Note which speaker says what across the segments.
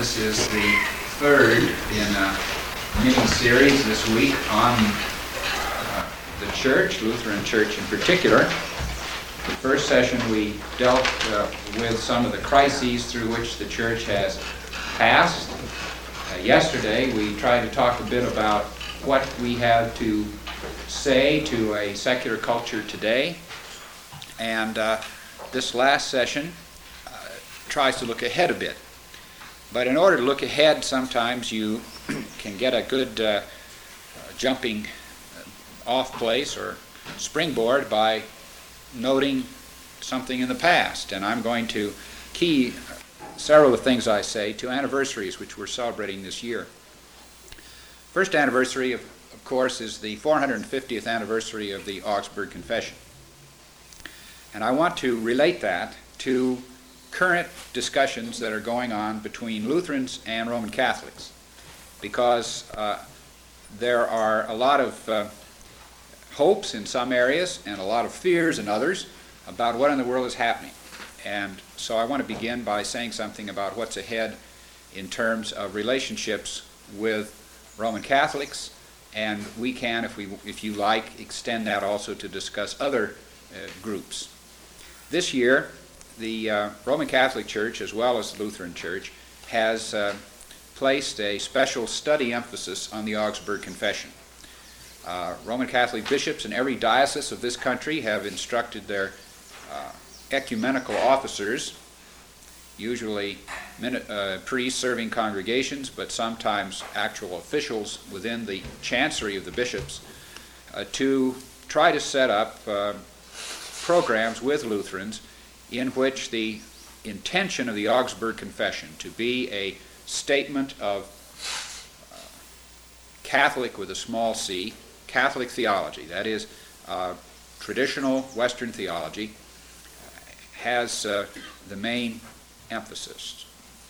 Speaker 1: This is the third in a mini-series this week on the church, Lutheran Church in particular. The first session we dealt with some of the crises through which the church has passed. Yesterday we tried to talk a bit about what we have to say to a secular culture today. And this last session tries to look ahead a bit. But in order to look ahead, sometimes you can get a good jumping off place or springboard by noting something in the past. And I'm going to key several of the things I say to anniversaries which we're celebrating this year. First anniversary, of course, is the 450th anniversary of the Augsburg Confession. And I want to relate that to current discussions that are going on between Lutherans and Roman Catholics, because there are a lot of hopes in some areas and a lot of fears in others about what in the world is happening. And so I want to begin by saying something about what's ahead in terms of relationships with Roman Catholics, and we can, if you like, extend that also to discuss other groups. This year, the Roman Catholic Church, as well as the Lutheran Church, has placed a special study emphasis on the Augsburg Confession. Roman Catholic bishops in every diocese of this country have instructed their ecumenical officers, usually priests serving congregations, but sometimes actual officials within the chancery of the bishops, to try to set up programs with Lutherans in which the intention of the Augsburg Confession to be a statement of Catholic with a small c, Catholic theology, that is, traditional Western theology, has the main emphasis.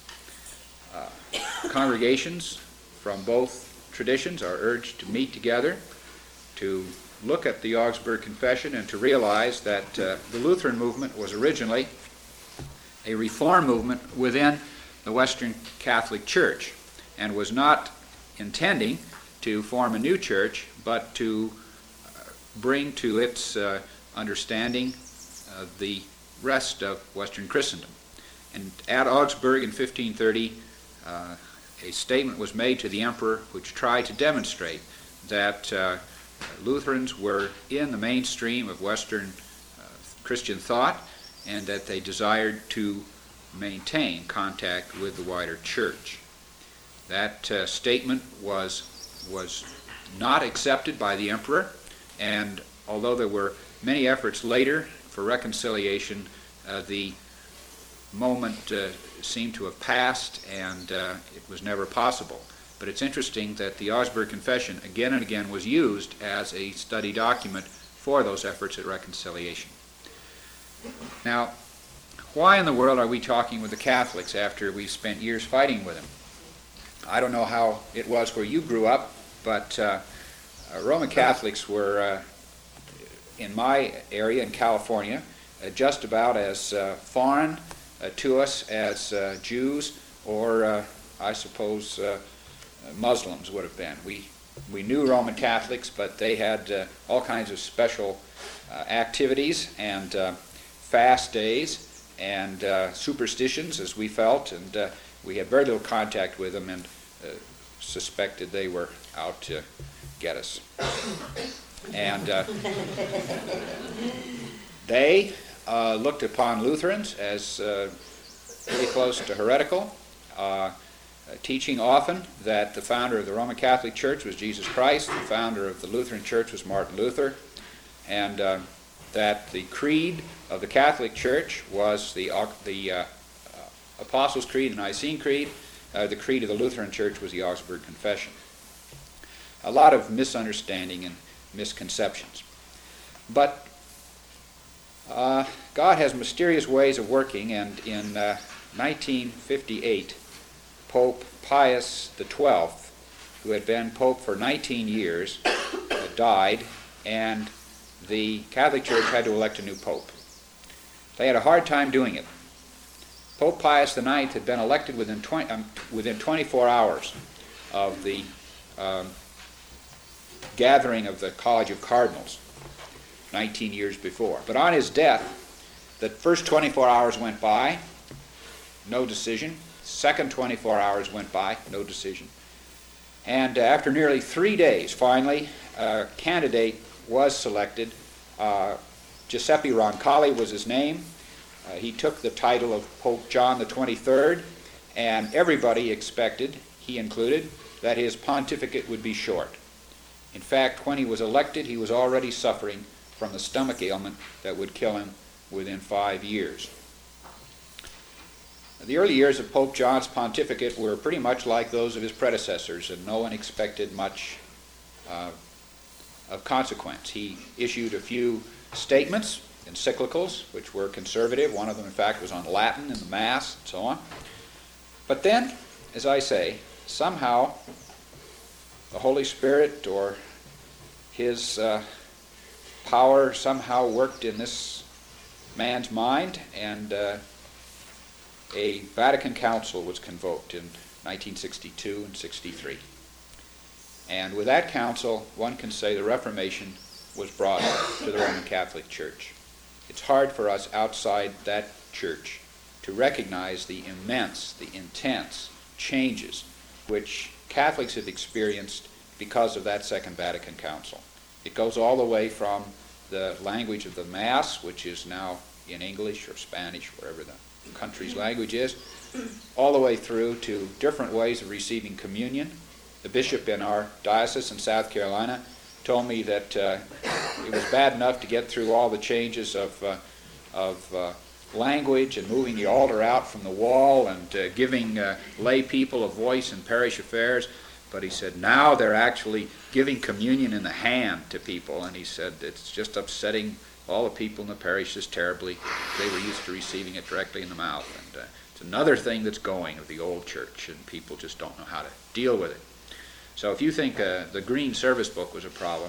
Speaker 1: Congregations from both traditions are urged to meet together to look at the Augsburg Confession and to realize that the Lutheran movement was originally a reform movement within the Western Catholic Church and was not intending to form a new church, but to bring to its understanding the rest of Western Christendom. And at Augsburg in 1530, a statement was made to the emperor which tried to demonstrate that Lutherans were in the mainstream of Western Christian thought and that they desired to maintain contact with the wider church. That statement was not accepted by the emperor, and although there were many efforts later for reconciliation, the moment seemed to have passed and it was never possible. But it's interesting that the Augsburg Confession again and again was used as a study document for those efforts at reconciliation. Now, why in the world are we talking with the Catholics after we've spent years fighting with them? I don't know how it was where you grew up, but Roman Catholics were, in my area in California, just about as foreign to us as Jews or, I suppose, Muslims would have been. We knew Roman Catholics, but they had all kinds of special activities and fast days and superstitions, as we felt, and we had very little contact with them and suspected they were out to get us. And they looked upon Lutherans as pretty close to heretical, teaching often that the founder of the Roman Catholic Church was Jesus Christ, the founder of the Lutheran Church was Martin Luther, and that the creed of the Catholic Church was the Apostles' Creed and Nicene Creed. The creed of the Lutheran Church was the Augsburg Confession. A lot of misunderstanding and misconceptions. But God has mysterious ways of working, and in 1958, Pope Pius XII, who had been Pope for 19 years, died, and the Catholic Church had to elect a new Pope. They had a hard time doing it. Pope Pius IX had been elected within 24 hours of the gathering of the College of Cardinals 19 years before. But on his death, the first 24 hours went by, no decision. Second 24 hours went by, no decision. And after nearly 3 days, finally, a candidate was selected. Giuseppe Roncalli was his name. He took the title of Pope John the 23rd, and everybody expected, he included, that his pontificate would be short. In fact, when he was elected, he was already suffering from the stomach ailment that would kill him within 5 years. The early years of Pope John's pontificate were pretty much like those of his predecessors, and no one expected much of consequence. He issued a few statements, encyclicals, which were conservative. One of them, in fact, was on Latin in the Mass, and so on. But then, as I say, somehow the Holy Spirit or his power somehow worked in this man's mind, and a Vatican Council was convoked in 1962 and 63. And with that council, one can say the Reformation was brought to the Roman Catholic Church. It's hard for us outside that church to recognize the immense, the intense changes which Catholics have experienced because of that Second Vatican Council. It goes all the way from the language of the Mass, which is now in English or Spanish, wherever the country's language is, all the way through to different ways of receiving communion. The bishop in our diocese in South Carolina told me that it was bad enough to get through all the changes of language and moving the altar out from the wall and giving lay people a voice in parish affairs. But he said now they're actually giving communion in the hand to people, and he said it's just upsetting all the people in the parishes terribly. They were used to receiving it directly in the mouth. And it's another thing that's going of the old church, and people just don't know how to deal with it. So if you think the Green Service Book was a problem,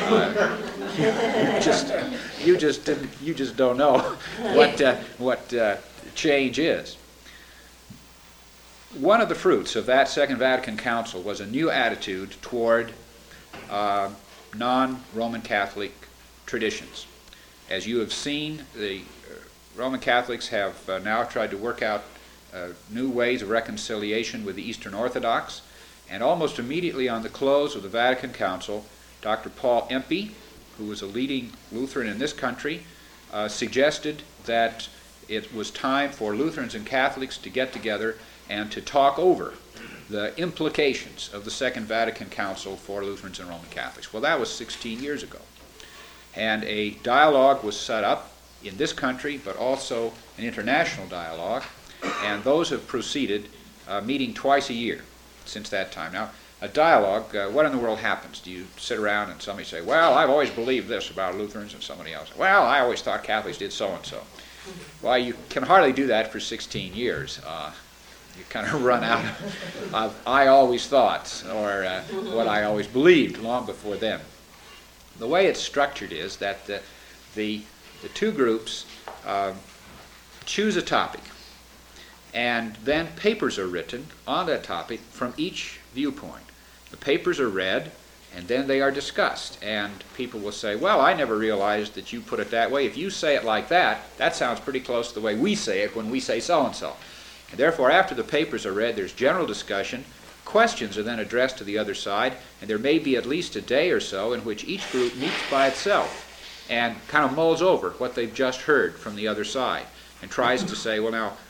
Speaker 1: you just don't know what change is. One of the fruits of that Second Vatican Council was a new attitude toward non-Roman Catholic traditions. As you have seen, the Roman Catholics have now tried to work out new ways of reconciliation with the Eastern Orthodox, and almost immediately on the close of the Vatican Council, Dr. Paul Empey, who was a leading Lutheran in this country, suggested that it was time for Lutherans and Catholics to get together and to talk over the implications of the Second Vatican Council for Lutherans and Roman Catholics. Well, that was 16 years ago. And a dialogue was set up in this country, but also an international dialogue, and those have proceeded, meeting twice a year since that time. Now, a dialogue, what in the world happens? Do you sit around and somebody say, well, I've always believed this about Lutherans, and somebody else, well, I always thought Catholics did so-and-so. Well, you can hardly do that for 16 years. You kind of run out of I always thought, or what I always believed long before then. The way it's structured is that the two groups choose a topic, and then papers are written on that topic from each viewpoint. The papers are read, and then they are discussed. And people will say, well, I never realized that you put it that way. If you say it like that, that sounds pretty close to the way we say it when we say so-and-so. And therefore, after the papers are read, there's general discussion. Questions are then addressed to the other side, and there may be at least a day or so in which each group meets by itself and kind of mulls over what they've just heard from the other side and tries to say, well, now,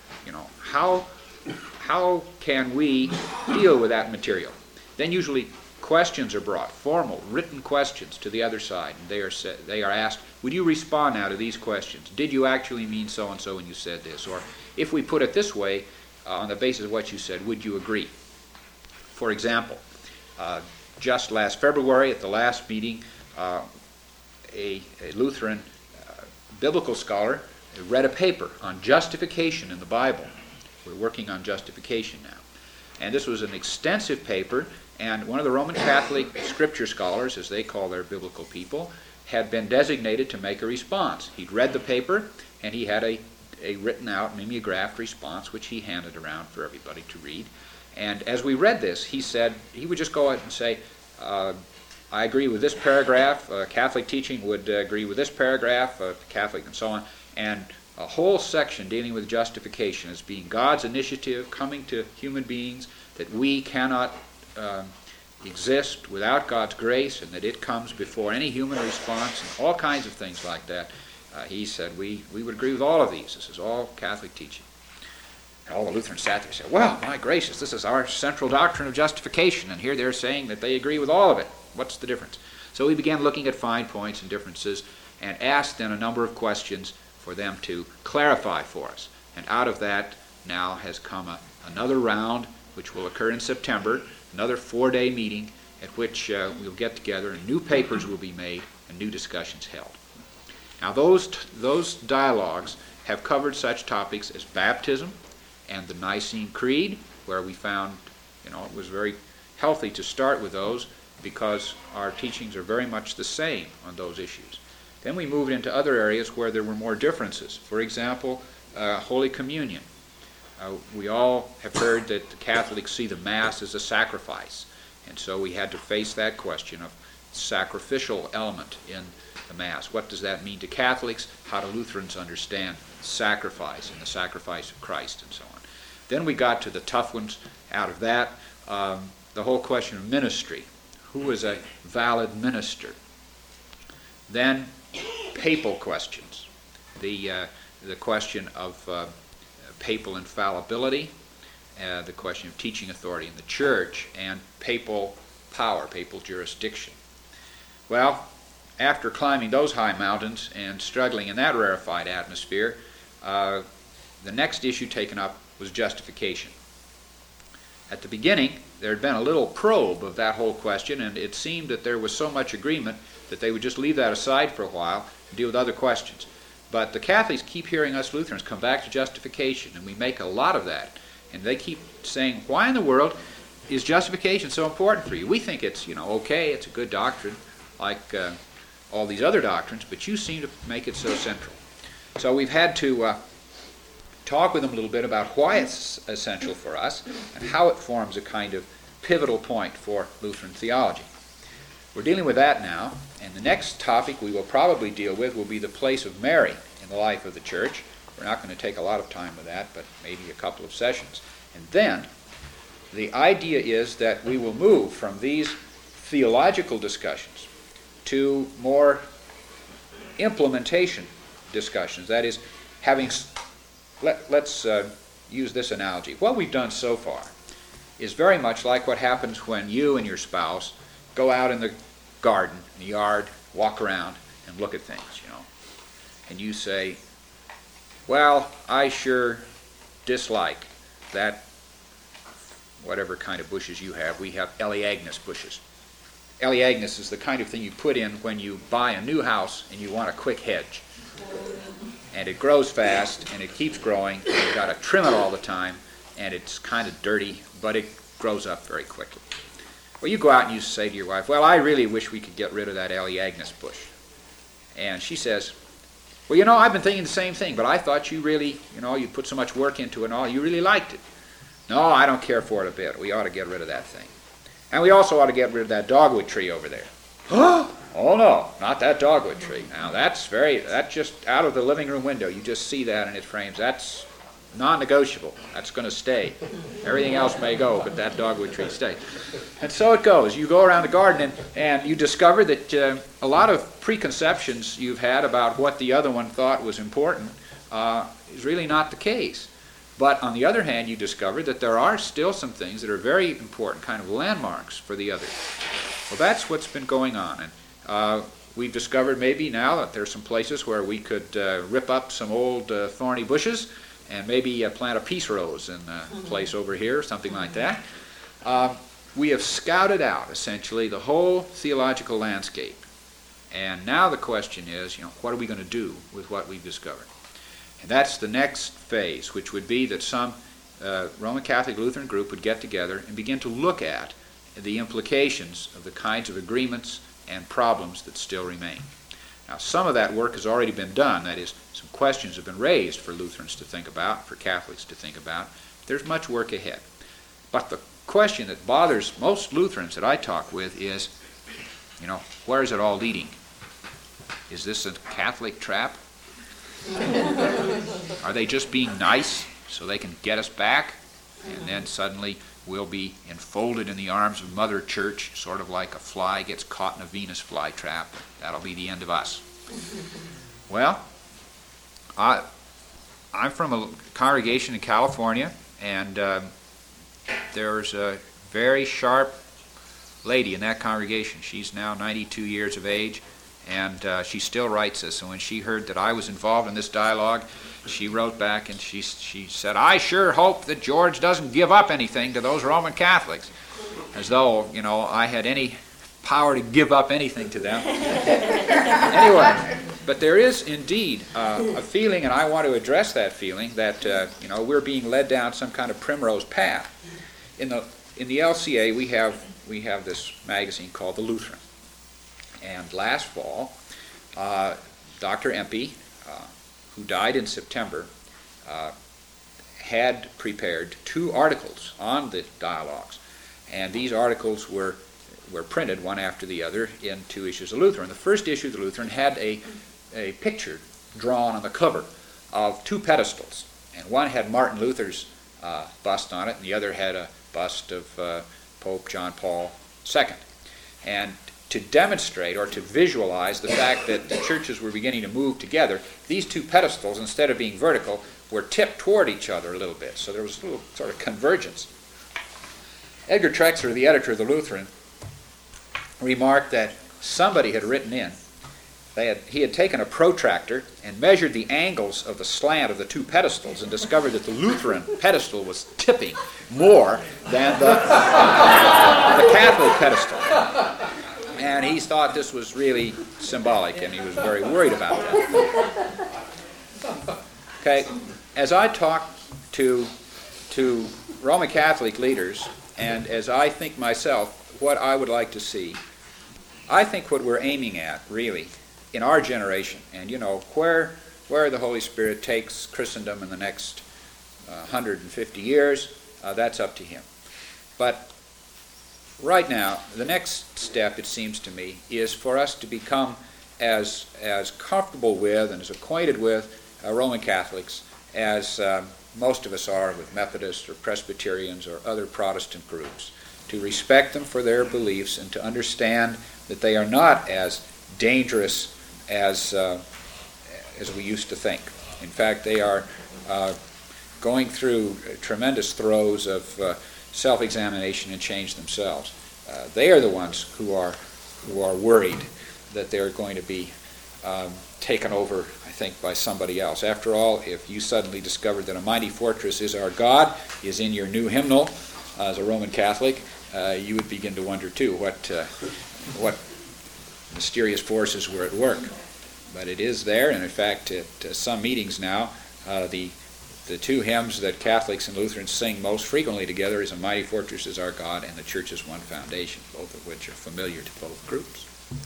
Speaker 1: how can we deal with that material? Then usually questions are brought, formal, written questions to the other side, and they are asked, would you respond now to these questions? Did you actually mean so-and-so when you said this? Or if we put it this way, on the basis of what you said, would you agree? For example, just last February at the last meeting, a Lutheran biblical scholar read a paper on justification in the Bible. We're working on justification now. And this was an extensive paper, and one of the Roman Catholic scripture scholars, as they call their biblical people, had been designated to make a response. He'd read the paper, and he had a a written out, mimeographed response, which he handed around for everybody to read. And as we read this, he said, he would just go out and say, I agree with this paragraph, Catholic teaching would agree with this paragraph, Catholic and so on, and a whole section dealing with justification as being God's initiative coming to human beings, that we cannot exist without God's grace, and that it comes before any human response, and all kinds of things like that. He said we would agree with all of these. This is all Catholic teaching. And all the Lutherans sat there and said, well, my gracious, this is our central doctrine of justification, and here they're saying that they agree with all of it. What's the difference? So we began looking at fine points and differences and asked then a number of questions for them to clarify for us. And out of that now has come another round, which will occur in September, another 4-day meeting at which we'll get together and new papers will be made and new discussions held. Now those dialogues have covered such topics as baptism and the Nicene Creed, where we found, it was very healthy to start with those because our teachings are very much the same on those issues. Then we moved into other areas where there were more differences. For example, Holy Communion. We all have heard that the Catholics see the Mass as a sacrifice, and so we had to face that question of sacrificial element in the Mass. What does that mean to Catholics? How do Lutherans understand sacrifice and the sacrifice of Christ and so on? Then we got to the tough ones out of that, the whole question of ministry. Who is a valid minister? Then papal questions, the question of papal infallibility, the question of teaching authority in the Church, and papal power, papal jurisdiction. Well, after climbing those high mountains and struggling in that rarefied atmosphere, the next issue taken up was justification. At the beginning, there had been a little probe of that whole question, and it seemed that there was so much agreement that they would just leave that aside for a while and deal with other questions. But the Catholics keep hearing us Lutherans come back to justification, and we make a lot of that. And they keep saying, why in the world is justification so important for you? We think it's, okay, it's a good doctrine, like all these other doctrines, but you seem to make it so central. So we've had to talk with them a little bit about why it's essential for us and how it forms a kind of pivotal point for Lutheran theology. We're dealing with that now, and the next topic we will probably deal with will be the place of Mary in the life of the Church. We're not going to take a lot of time with that, but maybe a couple of sessions. And then the idea is that we will move from these theological discussions to more implementation discussions. That is, let's use this analogy. What we've done so far is very much like what happens when you and your spouse go out in the garden, in the yard, walk around and look at things, And you say, well, I sure dislike that whatever kind of bushes you have. We have Elaeagnus bushes. Elaeagnus is the kind of thing you put in when you buy a new house and you want a quick hedge. And it grows fast and it keeps growing. And you've got to trim it all the time, and it's kind of dirty, but it grows up very quickly. Well, you go out and you say to your wife, well, I really wish we could get rid of that Elaeagnus bush. And she says, well, I've been thinking the same thing, but I thought you really, you put so much work into it and all, you really liked it. No, I don't care for it a bit. We ought to get rid of that thing. And we also ought to get rid of that dogwood tree over there. Oh, no, not that dogwood tree. Now, that's just out of the living room window. You just see that in its frames. That's non-negotiable. That's going to stay. Everything else may go, but that dogwood tree stays. And so it goes. You go around the garden and you discover that a lot of preconceptions you've had about what the other one thought was important is really not the case. But on the other hand, you discover that there are still some things that are very important, kind of landmarks for the other. Well, that's what's been going on. And we've discovered maybe now that there's some places where we could rip up some old thorny bushes and maybe plant a peace rose in a place over here, something like that. We have scouted out, essentially, the whole theological landscape. And now the question is, what are we going to do with what we've discovered? And that's the next phase, which would be that some Roman Catholic Lutheran group would get together and begin to look at the implications of the kinds of agreements and problems that still remain. Now, some of that work has already been done. That is, some questions have been raised for Lutherans to think about, for Catholics to think about. There's much work ahead. But the question that bothers most Lutherans that I talk with is, where is it all leading? Is this a Catholic trap? Are they just being nice so they can get us back? And then suddenly we'll be enfolded in the arms of Mother Church, sort of like a fly gets caught in a Venus flytrap. That'll be the end of us. Well, I'm from a congregation in California, and there's a very sharp lady in that congregation. She's now 92 years of age, and she still writes us. And when she heard that I was involved in this dialogue, she wrote back and she said, "I sure hope that George doesn't give up anything to those Roman Catholics." As though, I had any power to give up anything to them. Anyway, but there is indeed a feeling, and I want to address that feeling, that we're being led down some kind of primrose path. In the LCA, we have this magazine called The Lutheran. And last fall, Dr. Empey, who died in September, had prepared 2 articles on the dialogues. And these articles were printed one after the other in 2 issues of Lutheran. The first issue of the Lutheran had a picture drawn on the cover of 2 pedestals. And one had Martin Luther's bust on it, and the other had a bust of Pope John Paul II. And to demonstrate or to visualize the fact that the churches were beginning to move together, these 2 pedestals, instead of being vertical, were tipped toward each other a little bit. So there was a little sort of convergence. Edgar Trexler, the editor of the Lutheran, remarked that somebody had written in. He had taken a protractor and measured the angles of the slant of the 2 pedestals and discovered that the Lutheran pedestal was tipping more than the Catholic pedestal. And he thought this was really symbolic, and he was very worried about that. Okay, as I talk to Roman Catholic leaders, and as I think myself what I would like to see, I think what we're aiming at, really, in our generation, and where the Holy Spirit takes Christendom in the next 150 years, that's up to Him. But right now, the next step, it seems to me, is for us to become as comfortable with and as acquainted with Roman Catholics as most of us are with Methodists or Presbyterians or other Protestant groups, to respect them for their beliefs and to understand that they are not as dangerous as we used to think. In fact, they are going through tremendous throes of self-examination and change themselves. They are the ones who are worried that they're going to be taken over, I think, by somebody else. After all, if you suddenly discovered that "A Mighty Fortress Is Our God" is in your new hymnal as a Roman Catholic, you would begin to wonder too what mysterious forces were at work. But it is there, and in fact, at some meetings now, the 2 hymns that Catholics and Lutherans sing most frequently together is "A Mighty Fortress Is Our God" and "The Church's One Foundation," both of which are familiar to both groups.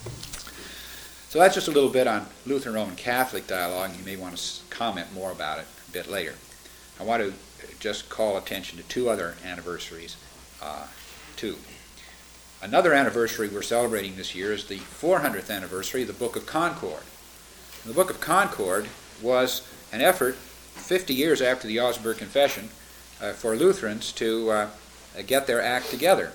Speaker 1: So that's just a little bit on Lutheran-Roman Catholic dialogue. You may want to comment more about it a bit later. I want to just call attention to 2 other anniversaries, too. Another anniversary we're celebrating this year is the 400th anniversary of the Book of Concord. The Book of Concord was an effort 50 years after the Augsburg Confession for Lutherans to get their act together.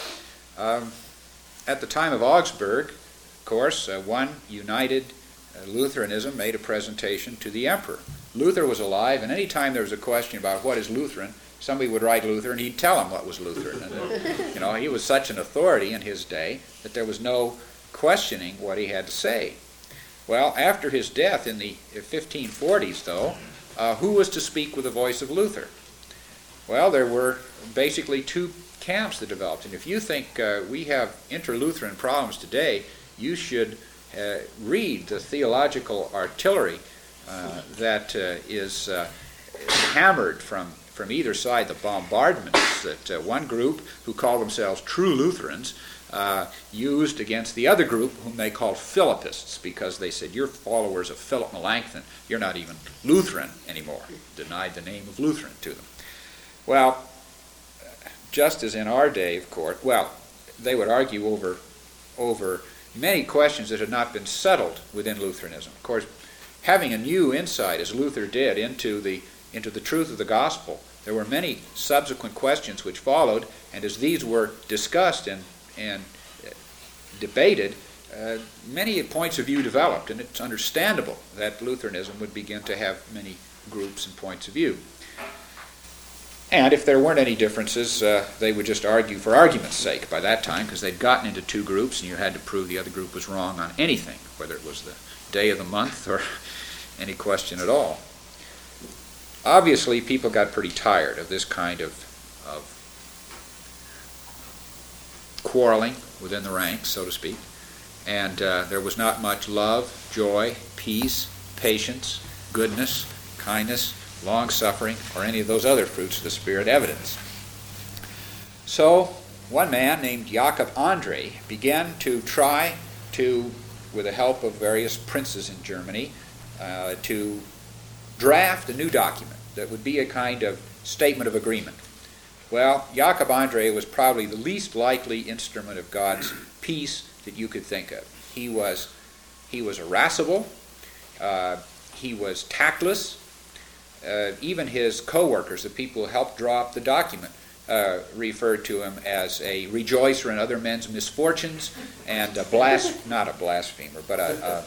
Speaker 1: At the time of Augsburg, of course, one united Lutheranism made a presentation to the emperor. Luther was alive, and any time there was a question about what is Lutheran, somebody would write Luther, and he'd tell him what was Lutheran. And, he was such an authority in his day that there was no questioning what he had to say. Well, after his death in the 1540s, though, who was to speak with the voice of Luther? Well, there were basically 2 camps that developed. And if you think we have inter-Lutheran problems today, you should read the theological artillery that is hammered from from either side the bombardments that one group, who call themselves true Lutherans, used against the other group, whom they called Philippists, because they said, you're followers of Philip Melanchthon, you're not even Lutheran anymore. Denied the name of Lutheran to them. Well, just as in our day, of course, they would argue over many questions that had not been settled within Lutheranism. Of course, having a new insight, as Luther did, into the truth of the gospel, there were many subsequent questions which followed, and as these were discussed and debated, many points of view developed, and it's understandable that Lutheranism would begin to have many groups and points of view. And if there weren't any differences, they would just argue for argument's sake by that time, because they'd gotten into two groups and you had to prove the other group was wrong on anything, whether it was the day of the month or any question at all. Obviously, people got pretty tired of this kind of quarreling within the ranks, so to speak, and there was not much love, joy, peace, patience, goodness, kindness, long-suffering, or any of those other fruits of the Spirit evidenced. So, one man named Jakob André began to try to, with the help of various princes in Germany, to draft a new document that would be a kind of statement of agreement. Well, Jakob André was probably the least likely instrument of God's peace that you could think of. He was irascible, he was tactless. Even his co-workers, the people who helped draw up the document, referred to him as a rejoicer in other men's misfortunes and not a blasphemer, but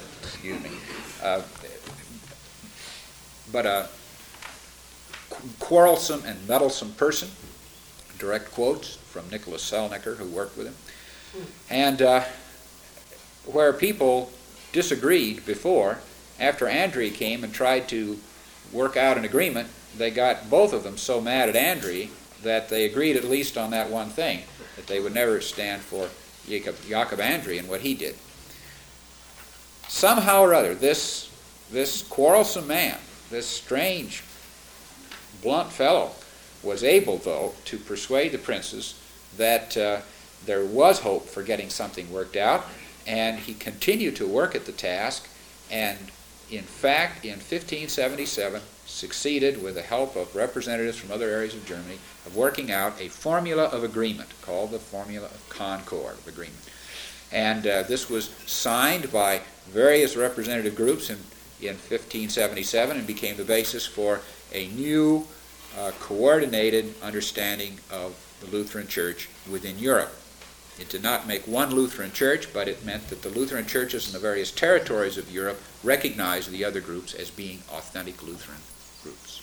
Speaker 1: a quarrelsome and meddlesome person. Direct quotes from Nicholas Selnecker, who worked with him. And where people disagreed before, after André came and tried to work out an agreement, they got both of them so mad at André that they agreed at least on that one thing, that they would never stand for Jakob André and what he did. Somehow or other, this quarrelsome man, this strange, blunt fellow, was able, though, to persuade the princes that there was hope for getting something worked out, and he continued to work at the task, and in fact, in 1577, succeeded, with the help of representatives from other areas of Germany, of working out a formula of agreement called the Formula of Concord of Agreement. And this was signed by various representative groups in 1577 and became the basis for a new coordinated understanding of the Lutheran Church within Europe. It did not make one Lutheran church, but it meant that the Lutheran churches in the various territories of Europe recognized the other groups as being authentic Lutheran groups.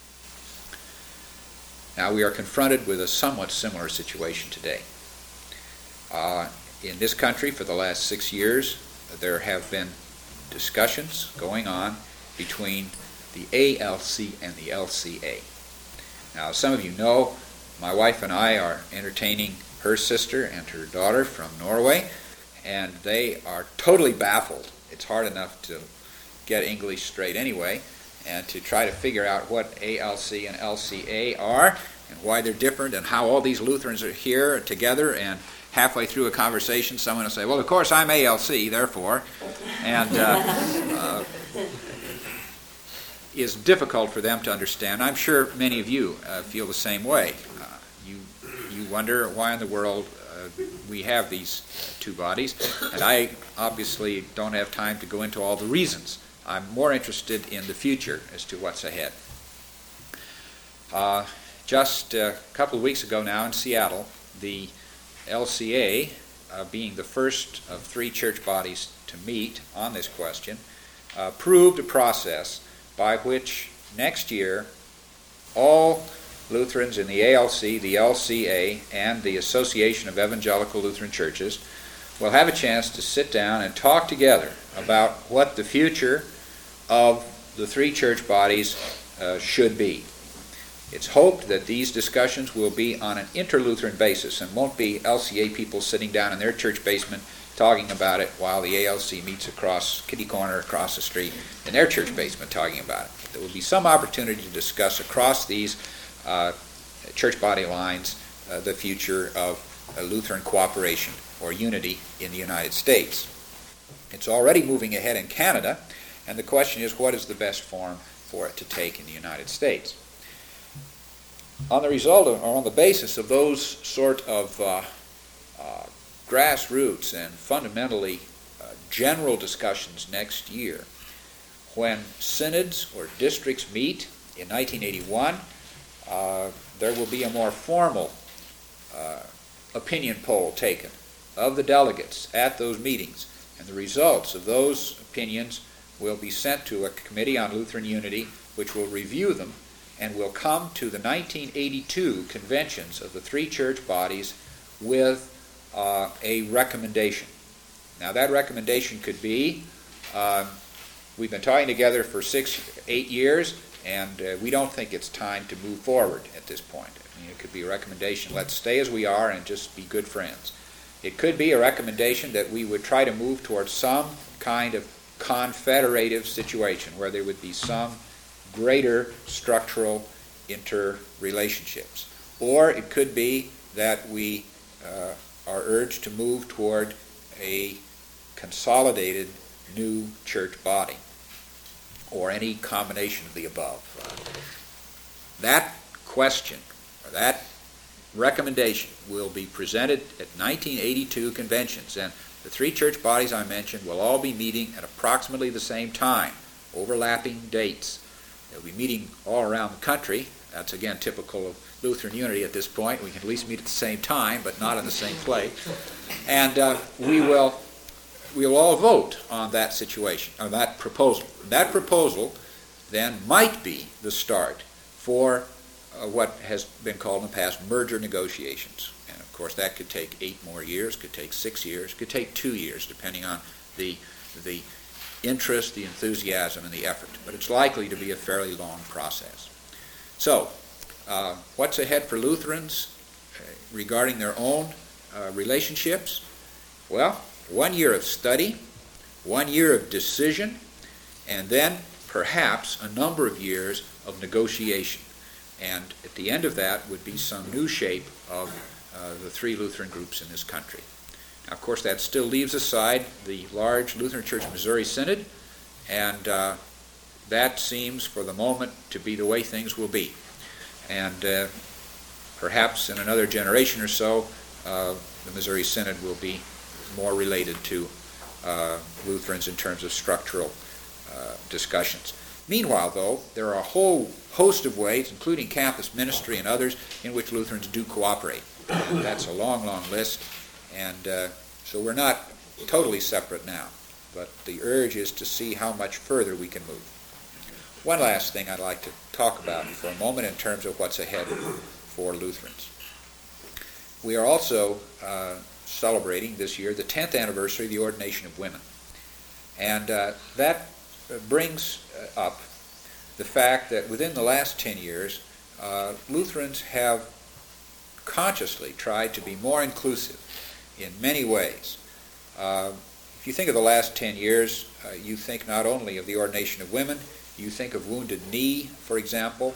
Speaker 1: Now we are confronted with a somewhat similar situation today. In this country, for the last 6 years, there have been discussions going on between the ALC and the LCA. Now, some of you know, my wife and I are entertaining her sister and her daughter from Norway, and they are totally baffled. It's hard enough to get English straight anyway, and to try to figure out what ALC and LCA are, and why they're different, and how all these Lutherans are here together, and halfway through a conversation someone will say, well, of course I'm ALC, therefore, and is difficult for them to understand. I'm sure many of you feel the same way. You wonder why in the world we have these two bodies, and I obviously don't have time to go into all the reasons. I'm more interested in the future as to what's ahead. Just a couple of weeks ago now in Seattle, the LCA, being the first of 3 church bodies to meet on this question, approved a process by which next year all Lutherans in the ALC, the LCA, and the Association of Evangelical Lutheran Churches will have a chance to sit down and talk together about what the future of the 3 church bodies should be. It's hoped that these discussions will be on an inter-Lutheran basis and won't be LCA people sitting down in their church basement talking about it while the ALC meets across kitty corner across the street in their church basement talking about it. There will be some opportunity to discuss across these church body lines the future of Lutheran cooperation or unity in the United States. It's already moving ahead in Canada, and the question is, what is the best form for it to take in the United States? On the basis of those sort of grassroots and fundamentally general discussions next year, when synods or districts meet in 1981, there will be a more formal opinion poll taken of the delegates at those meetings, and the results of those opinions will be sent to a committee on Lutheran unity, which will review them and will come to the 1982 conventions of the three church bodies with a recommendation. Now that recommendation could be, we've been talking together for 6-8 years, and we don't think it's time to move forward at this point. I mean, it could be a recommendation, let's stay as we are and just be good friends. It could be a recommendation that we would try to move towards some kind of confederative situation where there would be some greater structural interrelationships. Or it could be that we are urged to move toward a consolidated new church body, or any combination of the above. That question, or that recommendation, will be presented at 1982 conventions, and the three church bodies I mentioned will all be meeting at approximately the same time, overlapping dates. They'll be meeting all around the country. That's, again, typical of Lutheran unity at this point. We can at least meet at the same time, but not in the same place. And we will all vote on that situation, on that proposal. That proposal then might be the start for what has been called in the past merger negotiations. And of course that could take 8 more years, could take 6 years, could take 2 years, depending on the interest, the enthusiasm, and the effort. But it's likely to be a fairly long process. So, what's ahead for Lutherans regarding their own relationships? Well, 1 year of study, 1 year of decision, and then perhaps a number of years of negotiation. And at the end of that would be some new shape of the three Lutheran groups in this country. Now, of course, that still leaves aside the large Lutheran Church Missouri Synod, and that seems for the moment to be the way things will be. And perhaps in another generation or so, the Missouri Synod will be more related to Lutherans in terms of structural discussions. Meanwhile, though, there are a whole host of ways, including campus ministry and others, in which Lutherans do cooperate. That's a long, long list, and so we're not totally separate now, but the urge is to see how much further we can move. One last thing I'd like to talk about for a moment in terms of what's ahead for Lutherans. We are also celebrating this year the 10th anniversary of the ordination of women. And that brings up the fact that within the last 10 years, Lutherans have consciously tried to be more inclusive in many ways. If you think of the last 10 years, you think not only of the ordination of women, you think of Wounded Knee, for example.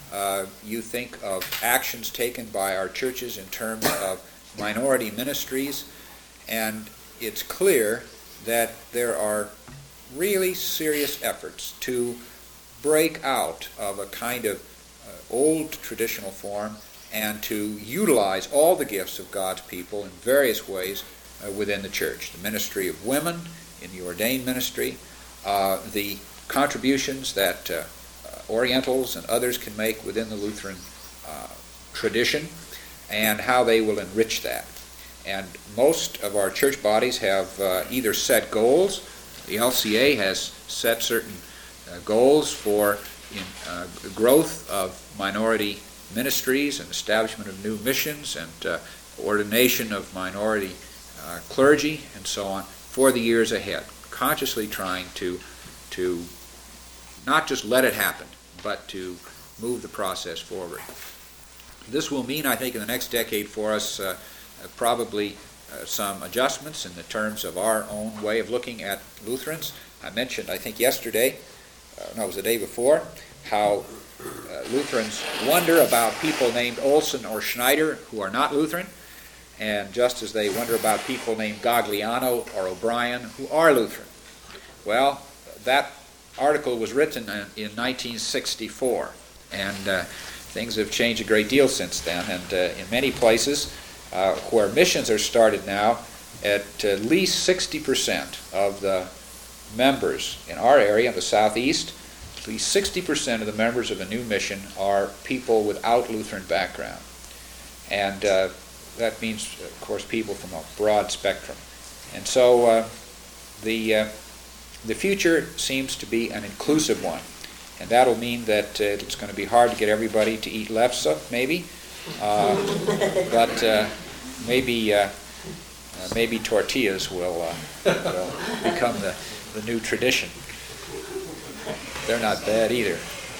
Speaker 1: You think of actions taken by our churches in terms of minority ministries, and it's clear that there are really serious efforts to break out of a kind of old traditional form and to utilize all the gifts of God's people in various ways within the church. The ministry of women in the ordained ministry, the contributions that Orientals and others can make within the Lutheran tradition, and how they will enrich that. And most of our church bodies have either set goals. The LCA has set certain goals for growth of minority ministries and establishment of new missions and ordination of minority clergy and so on for the years ahead, consciously trying to not just let it happen, but to move the process forward. This will mean, I think, in the next decade for us probably some adjustments in the terms of our own way of looking at Lutherans. I mentioned, I think yesterday, no, it was the day before, how Lutherans wonder about people named Olson or Schneider who are not Lutheran, and just as they wonder about people named Gagliano or O'Brien who are Lutheran. Well, that article was written in 1964, and things have changed a great deal since then, and in many places where missions are started now, at least 60% of the members in our area, in the southeast, at least 60% of the members of a new mission are people without Lutheran background. And that means, of course, people from a broad spectrum. And so the future seems to be an inclusive one. And that'll mean that it's going to be hard to get everybody to eat lefse, maybe. But maybe tortillas will become the new tradition. They're not bad either.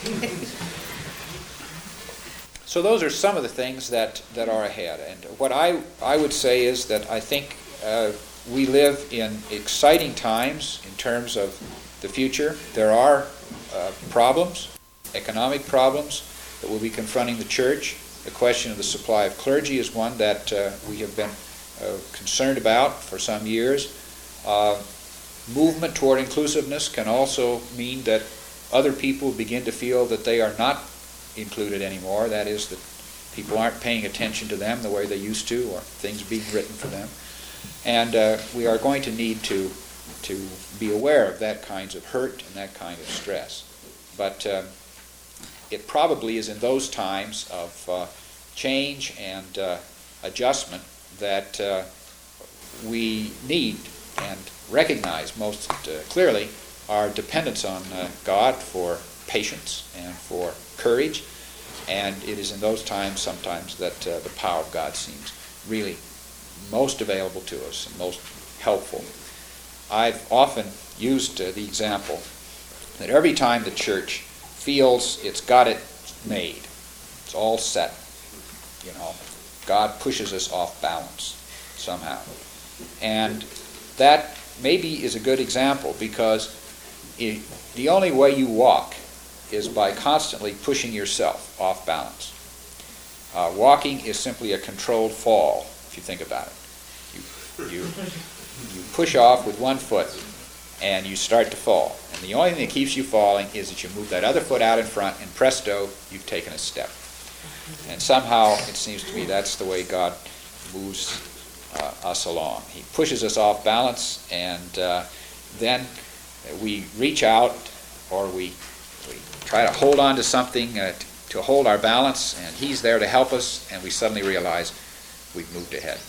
Speaker 1: So those are some of the things that are ahead. And what I would say is that I think we live in exciting times in terms of the future. There are problems, economic problems, that will be confronting the church. The question of the supply of clergy is one that we have been concerned about for some years. Movement toward inclusiveness can also mean that other people begin to feel that they are not included anymore. That is, that people aren't paying attention to them the way they used to, or things being written for them. And we are going to need to be aware of that kinds of hurt and that kind of stress. But it probably is in those times of change and adjustment that we need and recognize most clearly our dependence on God for patience and for courage. And it is in those times sometimes that the power of God seems really most available to us and most helpful. I've often used the example that every time the church feels it's got it made, it's all set, God pushes us off balance somehow. And that maybe is a good example, because the only way you walk is by constantly pushing yourself off balance. Walking is simply a controlled fall, if you think about it. You push off with one foot and you start to fall. And the only thing that keeps you falling is that you move that other foot out in front, and presto, you've taken a step. And somehow it seems to me that's the way God moves us along. He pushes us off balance, and then we reach out, or we try to hold on to something to hold our balance, and He's there to help us, and we suddenly realize we've moved ahead.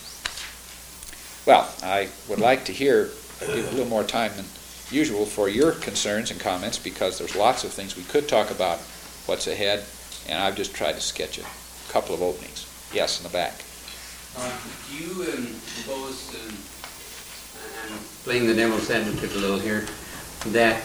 Speaker 1: Well, I would like to give a little more time than usual for your concerns and comments, because there's lots of things we could talk about what's ahead, and I've just tried to sketch a couple of openings. Yes, in the back.
Speaker 2: Do you propose, I'm playing the devil's advocate a little here, that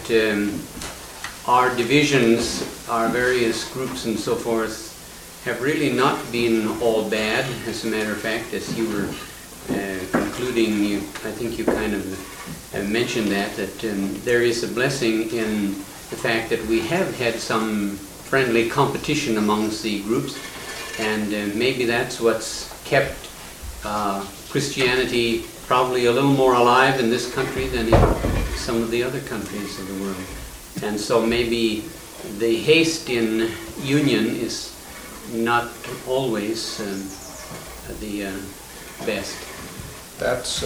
Speaker 2: our divisions, our various groups and so forth, have really not been all bad? As a matter of fact, as you were concluding, I think you kind of mentioned that there is a blessing in the fact that we have had some friendly competition amongst the groups, and maybe that's what's kept Christianity probably a little more alive in this country than in some of the other countries of the world. And so maybe the haste in union is not always the best.
Speaker 1: That's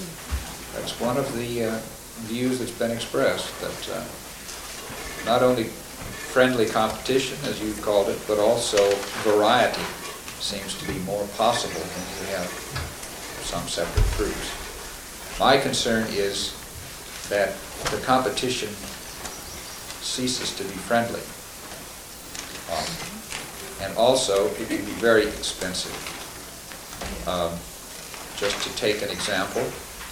Speaker 1: one of the views that's been expressed, that not only friendly competition, as you've called it, but also variety seems to be more possible when we have some separate groups. My concern is that the competition ceases to be friendly. And also, it can be very expensive. Just to take an example,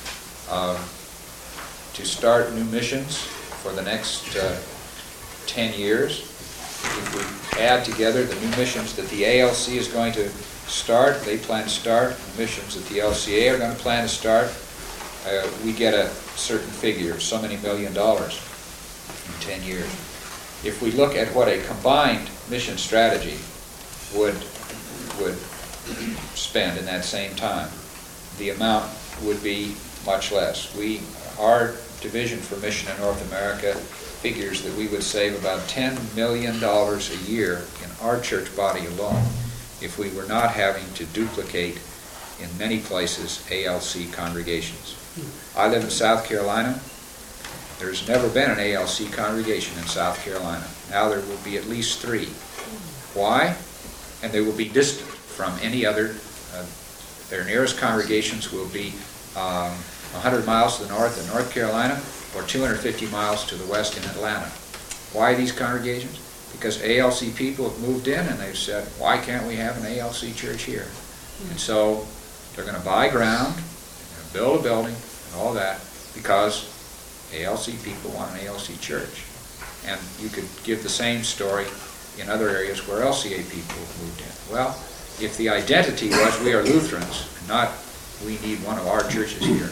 Speaker 1: to start new missions for the next 10 years, if we add together the new missions that the ALC is going to start, they plan to start, the missions that the LCA are going to plan to start, we get a certain figure, so many $1 million in 10 years. if we look at what a combined mission strategy would spend in that same time, the amount would be much less. Our Division for Mission in North America figures that we would save about $10 million a year in our church body alone if we were not having to duplicate in many places ALC congregations. I live in South Carolina. There's never been an ALC congregation in South Carolina. Now there will be at least 3. Why? And they will be distant from any other. Their nearest congregations will be 100 miles to the north in North Carolina or 250 miles to the west in Atlanta. Why these congregations? Because ALC people have moved in and they've said, why can't we have an ALC church here? And so they're going to buy ground, they're going to build a building and all that because ALC people want an ALC church. And you could give the same story in other areas where LCA people have moved in. Well, if the identity was we are Lutherans, not we need one of our churches here,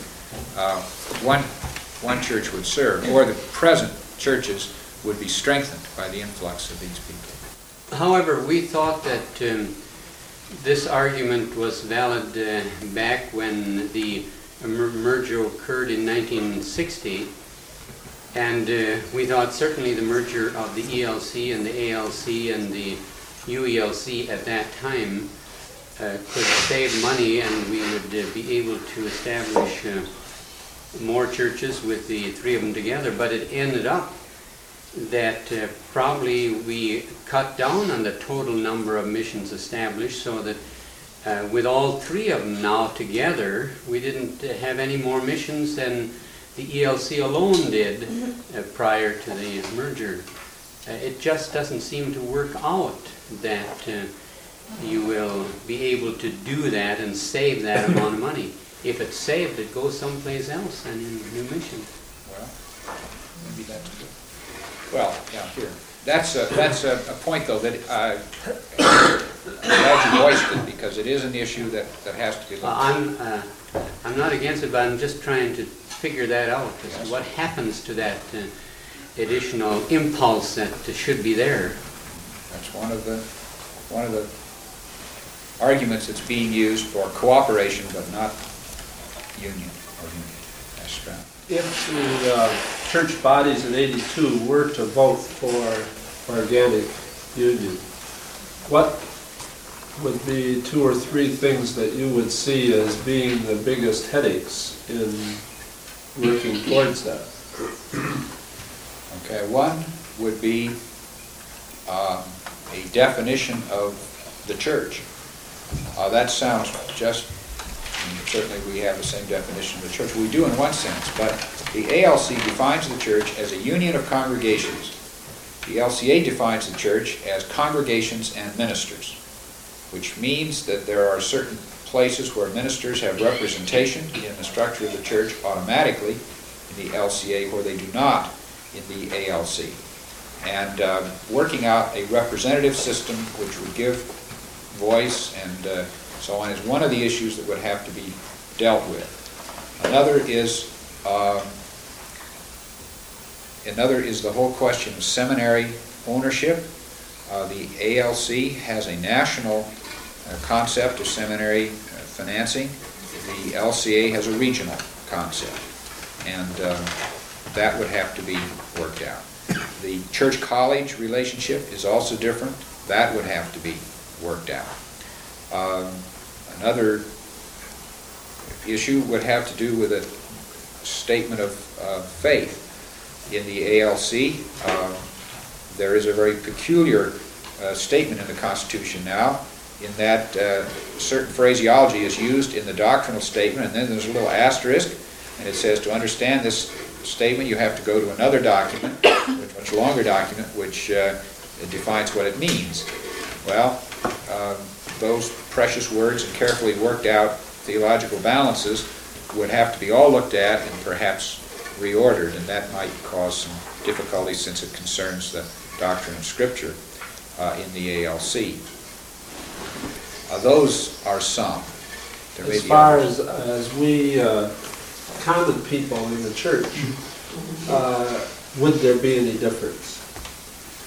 Speaker 1: one church would serve, or the present churches would be strengthened by the influx of these people.
Speaker 2: However, we thought that this argument was valid back when the merger occurred in 1960, and we thought certainly the merger of the ELC and the ALC and the UELC at that time could save money, and we would be able to establish more churches with the 3 of them together. But it ended up that probably we cut down on the total number of missions established, so that with all 3 of them now together, we didn't have any more missions than the ELC alone did prior to the merger. It just doesn't seem to work out that you will be able to do that and save that amount of money. If it's saved, it goes someplace else and in new mission.
Speaker 1: Well, maybe that's good. Well, yeah, here. That's a point, though, that I'm glad you voiced it, because it is an issue that has to be looked at.
Speaker 2: I'm not against it, but I'm just trying to figure that out. Yes. What happens to that additional impulse that should be there?
Speaker 1: That's one of the arguments that's being used for cooperation, but not union or union. That's strong.
Speaker 3: If the church bodies in '82 were to vote for organic union, what would be 2 or 3 things that you would see as being the biggest headaches in working towards that?
Speaker 1: Okay, one would be a definition of the church. That sounds just, certainly we have the same definition of the church. We do in one sense, but the ALC defines the church as a union of congregations. The LCA defines the church as congregations and ministers, which means that there are certain places where ministers have representation in the structure of the church automatically in the LCA, where they do not in the ALC. And working out a representative system which would give voice and so on is one of the issues that would have to be dealt with. Another is the whole question of seminary ownership. The ALC has a national concept of seminary financing. The LCA has a regional concept, and that would have to be worked out. The church-college relationship is also different. That would have to be worked out. Another issue would have to do with a statement of faith. In the ALC, there is a very peculiar statement in the Constitution now, in that certain phraseology is used in the doctrinal statement, and then there's a little asterisk, and it says to understand this statement you have to go to another document, a much longer document, which defines what it means. Well, those precious words and carefully worked out theological balances would have to be all looked at and perhaps reordered, and that might cause some difficulty since it concerns the doctrine of Scripture in the ALC. Those are some. There
Speaker 3: as far as we common people in the church, would there be any difference?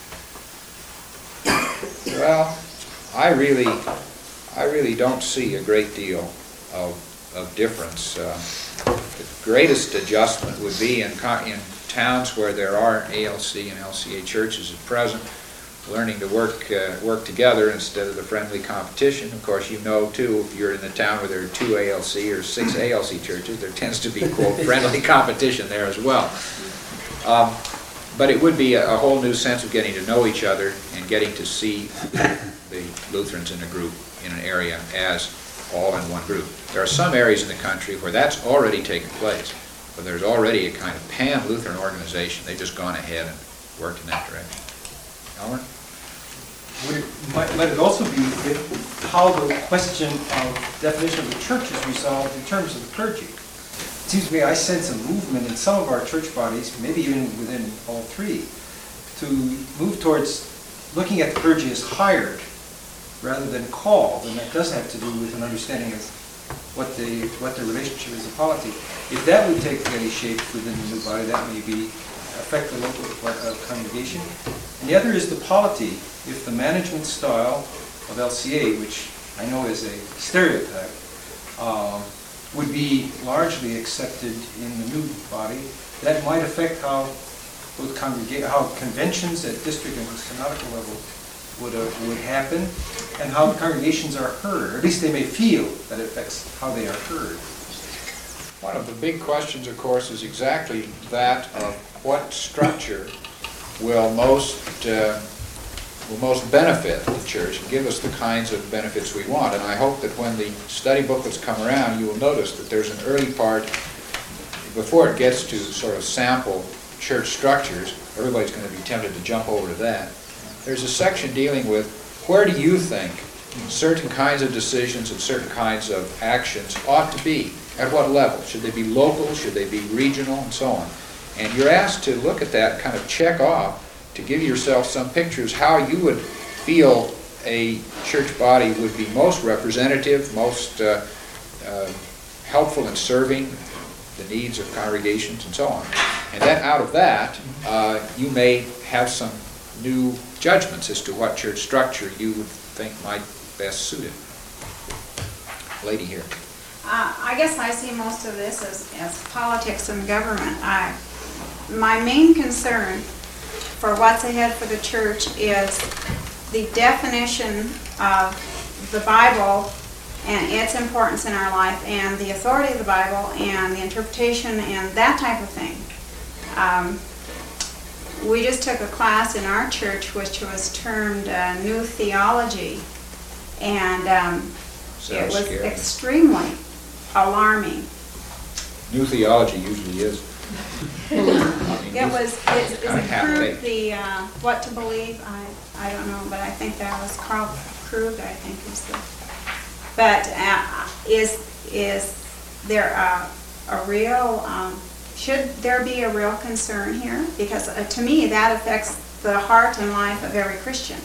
Speaker 1: Well, I really don't see a great deal of difference. The greatest adjustment would be in towns where there are ALC and LCA churches at present, learning to work together instead of the friendly competition. Of course, you know too, if you're in a town where there are 2 ALC or 6 ALC churches, there tends to be, quote, friendly competition there as well. But it would be a whole new sense of getting to know each other and getting to see the Lutherans in a group, in an area, as all in one group. There are some areas in the country where that's already taken place, where there's already a kind of pan-Lutheran organization. They've just gone ahead and worked in that direction. Elmer?
Speaker 4: Might it also be how the question of definition of the church is resolved in terms of the clergy? It seems to me I sense a movement in some of our church bodies, maybe even within all three, to move towards looking at the clergy as hired rather than called, and that does have to do with an understanding of what the relationship is to polity. If that would take any shape within the new body, that may affect the local congregation. And the other is the polity. If the management style of LCA, which I know is a stereotype, would be largely accepted in the new body, that might affect how conventions at district and synodical level would happen, and how the congregations are heard. Or at least they may feel that it affects how they are heard.
Speaker 1: One of the big questions, of course, is exactly that of what structure will most benefit the church and give us the kinds of benefits we want. And I hope that when the study booklets come around, you will notice that there's an early part, before it gets to sort of sample church structures, everybody's going to be tempted to jump over to that. There's a section dealing with where do you think certain kinds of decisions and certain kinds of actions ought to be, at what level. Should they be local, should they be regional, and so on. And you're asked to look at that, kind of check off, to give yourself some pictures how you would feel a church body would be most representative, most helpful in serving the needs of congregations and so on. And then out of that, you may have some new judgments as to what church structure you would think might best suit it. Lady here.
Speaker 5: I guess I see most of this as politics and government. My main concern for what's ahead for the church is the definition of the Bible and its importance in our life, and the authority of the Bible and the interpretation and that type of thing. We just took a class in our church which was termed New Theology, and it was
Speaker 1: scary.
Speaker 5: Extremely alarming.
Speaker 1: New theology usually is.
Speaker 5: It improved the what to believe. I don't know, but I think that was Carl Krug. I think is the. But is there a real? Should there be a real concern here? Because to me, that affects the heart and life of every Christian.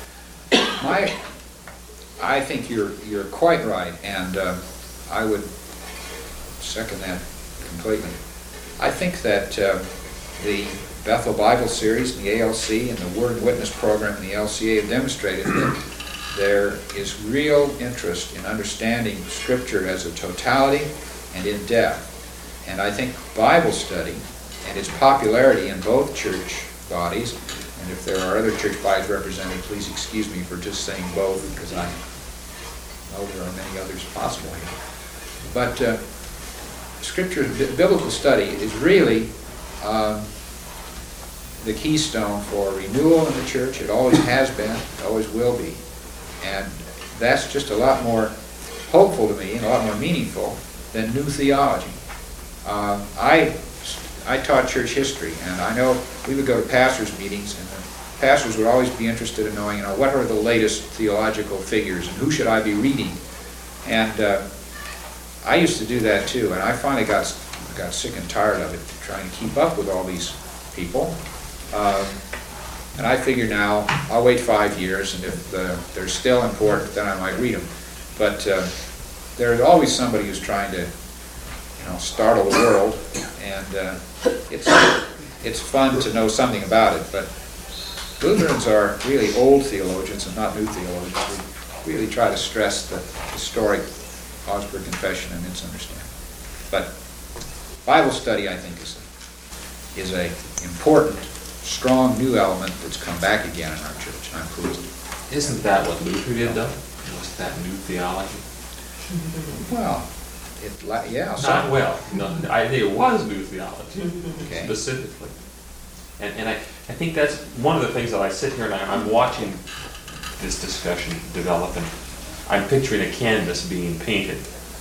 Speaker 1: I think you're quite right, and I would second that completely. I think that the Bethel Bible Series, the ALC, and the Word and Witness program in the LCA have demonstrated that there is real interest in understanding Scripture as a totality and in depth. And I think Bible study and its popularity in both church bodies, and if there are other church bodies represented, please excuse me for just saying both, because I know there are many others possible here. But Scripture, biblical study is really the keystone for renewal in the church. It always has been, it always will be. And that's just a lot more hopeful to me and a lot more meaningful than new theology. I taught church history, and I know we would go to pastors' meetings, and the pastors would always be interested in knowing, what are the latest theological figures, and who should I be reading? And I used to do that too, and I finally got sick and tired of it, trying to keep up with all these people. And I figure now, I'll wait 5 years, and if they're still important, then I might read them. But there's always somebody who's trying to, startle the world, and it's fun to know something about it. But Lutherans are really old theologians and not new theologians. We really try to stress the historic Augsburg Confession and its understanding. But Bible study, I think, is a important, strong new element that's come back again in our church, and I'm pleased.
Speaker 6: Isn't that what Luther did, though? Was that new theology?
Speaker 1: Well, yeah.
Speaker 6: Not well. No, I think it was new theology,
Speaker 1: Okay.
Speaker 6: specifically. And I think that's one of the things that I sit here and I'm watching this discussion develop, and I'm picturing a canvas being painted.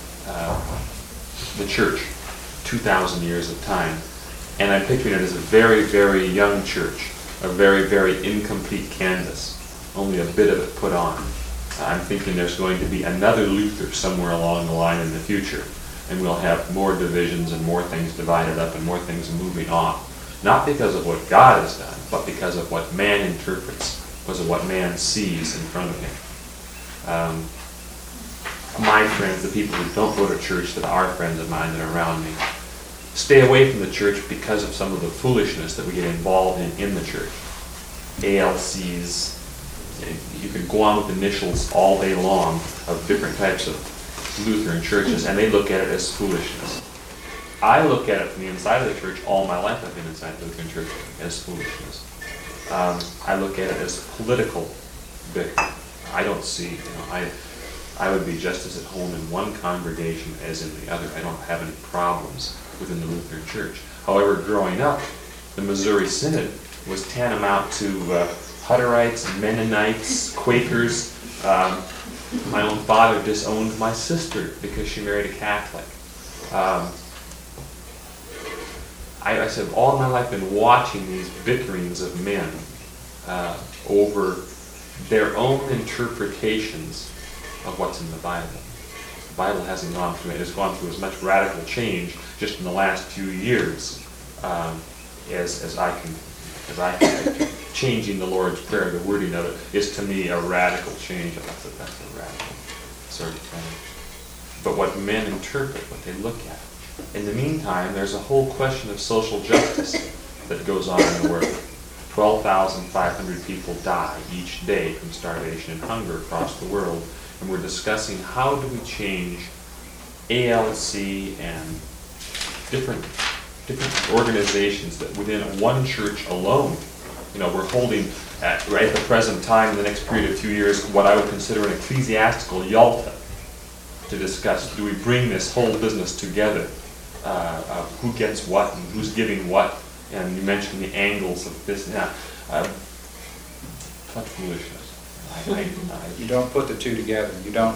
Speaker 6: The church, 2,000 years of time. And I'm picturing it as a very, very young church, a very, very incomplete canvas, only a bit of it put on. I'm thinking there's going to be another Luther somewhere along the line in the future, and we'll have more divisions and more things divided up and more things moving off. Not because of what God has done, but because of what man interprets, because of what man sees in front of him. My friends, the people who don't go to church that are friends of mine that are around me, stay away from the church because of some of the foolishness that we get involved in the church. ALCs, you can go on with initials all day long of different types of Lutheran churches, and they look at it as foolishness. I look at it from the inside of the church. All my life I've been inside the Lutheran church as foolishness. I look at it as political bickering. I don't see, I would be just as at home in one congregation as in the other. I don't have any problems within the Lutheran Church. However, growing up, the Missouri Synod was tantamount to Hutterites, Mennonites, Quakers. My own father disowned my sister because she married a Catholic. I said, all my life I've been watching these bickerings of men over their own interpretations of what's in the Bible. The Bible hasn't gone through it. It's gone through as much radical change just in the last few years as I can picture. Changing the Lord's Prayer, the wording of it, is to me a radical change. That's a radical sort of thing. But what men interpret, what they look at. In the meantime, there's a whole question of social justice that goes on in the world. 12,500 people die each day from starvation and hunger across the world. And we're discussing how do we change ALC and different organizations that within one church alone, we're holding right at the present time in the next period of 2 years what I would consider an ecclesiastical Yalta to discuss. Do we bring this whole business together? Who gets what and who's giving what? And you mentioned the angles of this and that. Such foolishness.
Speaker 1: You don't put the two together. You don't.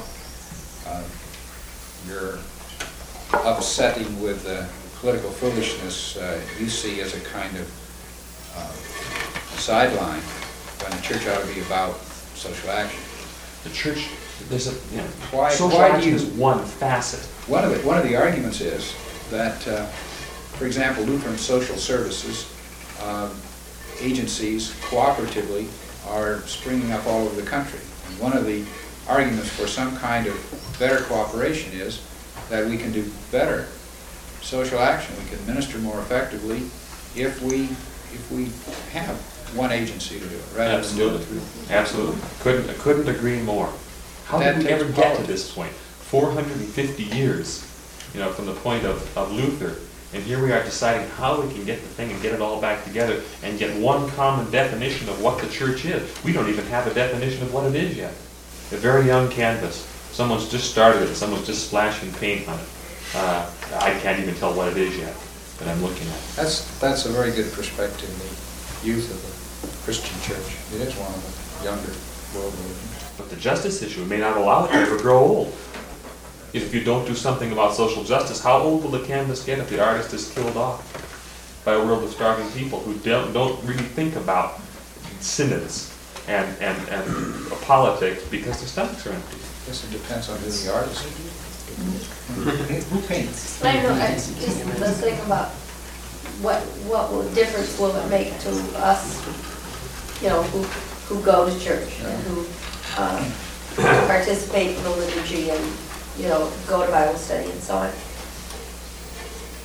Speaker 1: You're upsetting with political foolishness you see as a kind of sideline when the church ought to be about social action.
Speaker 6: The church, there's a
Speaker 1: Why
Speaker 6: action
Speaker 1: do you?
Speaker 6: is one facet.
Speaker 1: One of the arguments is that, for example, Lutheran social services agencies cooperatively are springing up all over the country. And one of the arguments for some kind of better cooperation is that we can do better social action. We can minister more effectively if we have one agency to do it rather than do it through.
Speaker 6: Absolutely. Couldn't agree more. How
Speaker 1: That
Speaker 6: did we
Speaker 1: takes
Speaker 6: ever get to
Speaker 1: politics.
Speaker 6: this point? 450 years, from the point of Luther, and here we are deciding how we can get the thing and get it all back together and get one common definition of what the church is. We don't even have a definition of what it is yet. A very young canvas. Someone's just started it. Someone's just splashing paint on it. I can't even tell what it is yet that I'm looking at.
Speaker 1: That's a very good perspective, the youth of the Christian church. It is one of the younger world religions.
Speaker 6: But the justice issue may not allow it to ever grow old. If you don't do something about social justice, how old will the canvas get if the artist is killed off by a world of starving people who don't really think about synods and politics because their stomachs are empty?
Speaker 1: I guess it depends on who the artist is.
Speaker 4: Who paints?
Speaker 7: I know, let's think about what difference will it make to us, who go to church and who participate in the liturgy and, go to Bible study and so on.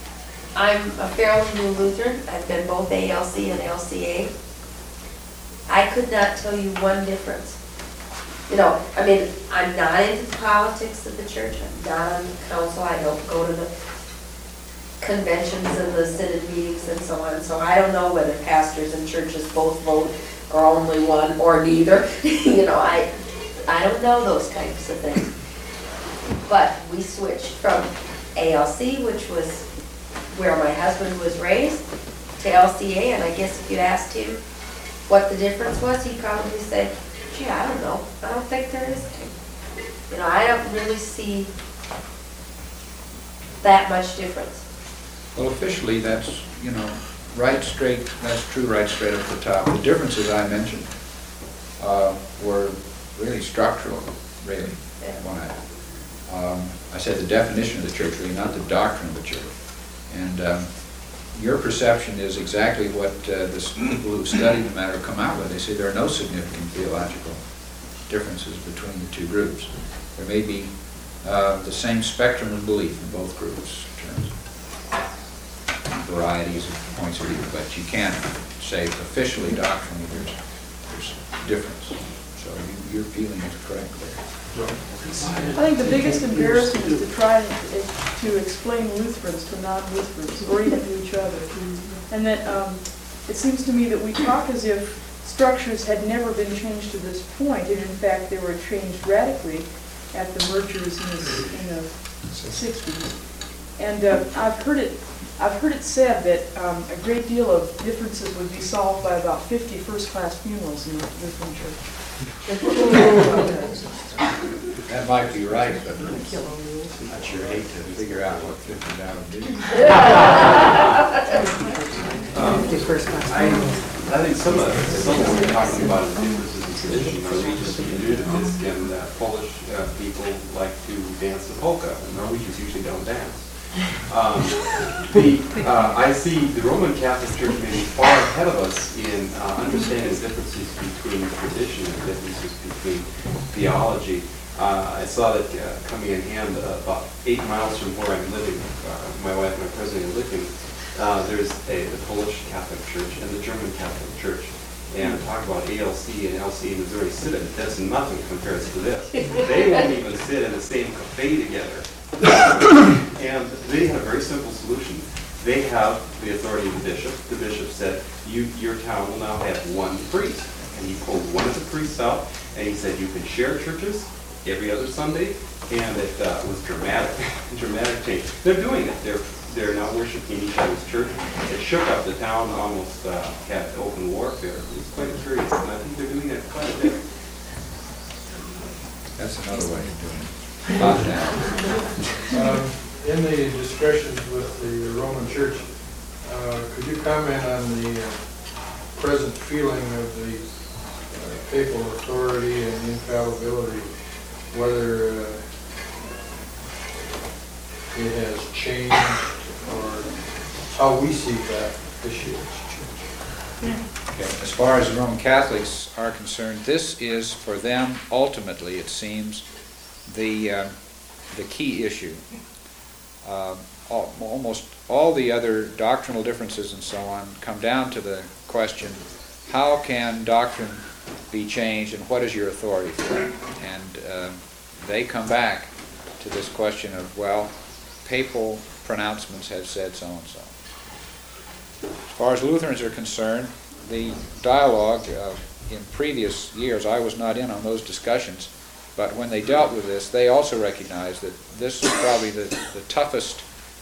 Speaker 7: I'm a fairly new Lutheran. I've been both ALC and LCA. I could not tell you one difference. You know, I mean, I'm not into the politics of the church, I'm not on the council, I don't go to the conventions and the synod meetings and so on, so I don't know whether pastors and churches both vote or only one or neither. You know, I don't know those types of things. But we switched from ALC, which was where my husband was raised, to LCA, and I guess if you asked him what the difference was, he'd probably say, gee, I don't know. I don't think there is any. You know, I don't really see that much difference.
Speaker 1: Well, officially, that's, you know, right straight, that's true right straight up the top. The differences I mentioned were really structural, really. When I said the definition of the church, really, not the doctrine of the church. And your perception is exactly what the people who've studied the matter come out with. They say there are no significant theological differences between the two groups. There may be the same spectrum of belief in both groups in terms of varieties of points of view, but you can't say officially doctrinally there's difference. So your feeling is correct there.
Speaker 8: I think the biggest embarrassment is to try to explain Lutherans to non-Lutherans, or even to each other. And that it seems to me that we talk as if structures had never been changed to this point, and in fact they were changed radically at the mergers in the 60s. And I've heard it said that a great deal of differences would be solved by about 50 first-class funerals in the Lutheran Church.
Speaker 1: That might be right, but I'd sure hate to figure out what 50 that would be.
Speaker 9: I think some of what we're talking about is differences in tradition. Norwegians can do this, and Polish people like to dance the polka, and Norwegians usually don't dance. I see the Roman Catholic Church maybe far ahead of us in understanding the differences between tradition and differences between theology. I saw that coming in hand about 8 miles from where I'm living, my wife and I presently living, there's the Polish Catholic Church and the German Catholic Church. And talk about ALC and LC in Missouri Synod, that's nothing compared to this. They won't even sit in the same cafe together. And they had a very simple solution. They have the authority of the bishop. The bishop said, your town will now have one priest. And he pulled one of the priests out, and he said, you can share churches every other Sunday. And it was dramatic change. They're doing it. They're now worshiping each other's church. It shook up the town, almost had open warfare. It was quite curious, and I think they're doing it quite a bit.
Speaker 1: That's another way of doing it. About that.
Speaker 3: In the discussions with the Roman Church, could you comment on the present feeling of the papal authority and infallibility, whether it has changed or how we see that issue?
Speaker 1: Okay. As far as the Roman Catholics are concerned, this is for them ultimately, it seems, the key issue. Almost all the other doctrinal differences and so on come down to the question, how can doctrine be changed and what is your authority for it? And they come back to this question of, well, papal pronouncements have said so and so. As far as Lutherans are concerned, the dialogue in previous years, I was not in on those discussions, but when they dealt with this, they also recognized that this is probably the toughest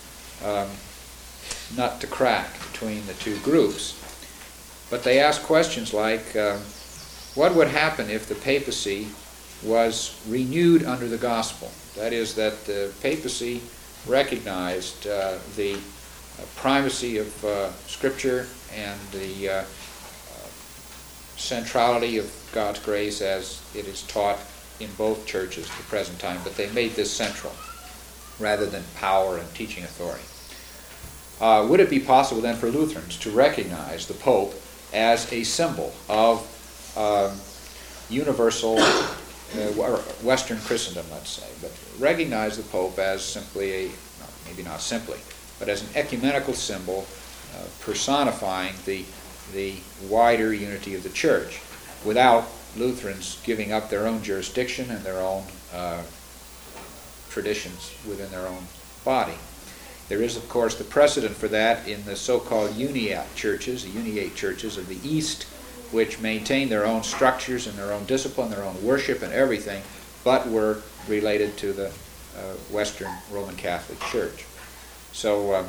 Speaker 1: nut to crack between the two groups. But they asked questions like, what would happen if the papacy was renewed under the gospel? That is, that the papacy recognized the primacy of Scripture and the centrality of God's grace as it is taught in both churches at the present time, but they made this central rather than power and teaching authority. Would it be possible then for Lutherans to recognize the Pope as a symbol of universal Western Christendom, let's say, but recognize the Pope as simply maybe not simply, but as an ecumenical symbol personifying the wider unity of the Church? without Lutherans giving up their own jurisdiction and their own traditions within their own body. There is, of course, the precedent for that in the so-called Uniate churches, the Uniate churches of the East, which maintain their own structures and their own discipline, their own worship and everything, but were related to the Western Roman Catholic Church. So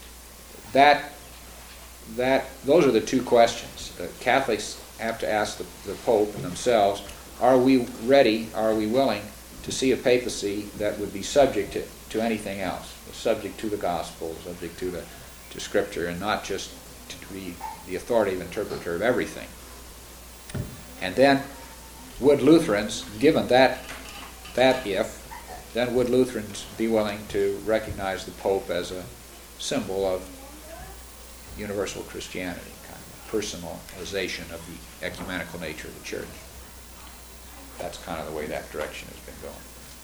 Speaker 1: those are the two questions. Catholics have to ask the Pope and themselves, are we ready, are we willing to see a papacy that would be subject to anything else, subject to the gospel, subject to Scripture, and not just to be the authoritative interpreter of everything. And then, would Lutherans, given that if, then would Lutherans be willing to recognize the Pope as a symbol of universal Christianity, kind of personalization of the ecumenical nature of the Church? That's kind of the way that direction has been going.